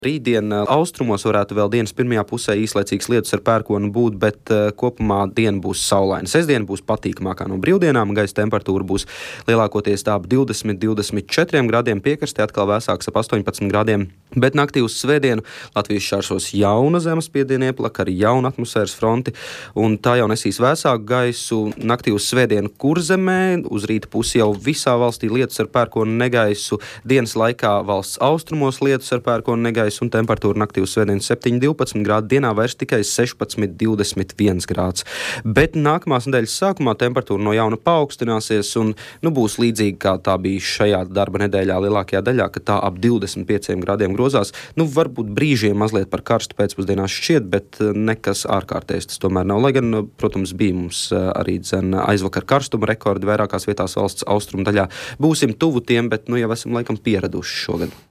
Rītdien austrumos varētu vēl dienas pirmajā pusē īslaicīgs lietus ar pērkonu būt, bet kopumā diena būs saulaina. Sestdiena būs patīkamākā no brīvdienām, gaisa temperatūra būs lielākoties tā ap 20–24 grādiem, piekrastē atkal vēsāks ap 18 grādiem, bet naktī uz svētdienu Latvijas šķērsos jauna zemespiediena ieplaka, arī jauna atmosfēras fronti, un tā jau nesīs vēsāku gaisu. Naktī uz svētdienu Kurzemē, uz rīta pusi jau visā valstī lietus ar pērkonu negaisu, dienas laikā valsts austrumos lietus ar pērkonu negaisu, un temperatūra naktī uz svētdienu 7–12 grādi, dienā vairs tikai 16–21 grāds. Bet nākamās nedēļas sākumā temperatūra no jauna paaugstināsies un būs līdzīgi kā tā bija šajā darba nedēļā lielākajā daļā, ka tā ap 25 grādiem grozās. Varbūt brīžiem mazliet par karstu pēcpusdienās šķiet, bet nekas ārkārtējs tas tomēr nav. Lai gan, protams, bija mums arī aizvakar karstuma rekordi vairākās vietās valsts austrumu daļā. Būsim tuvu tiem, bet jau esam laikam pieraduši šogad.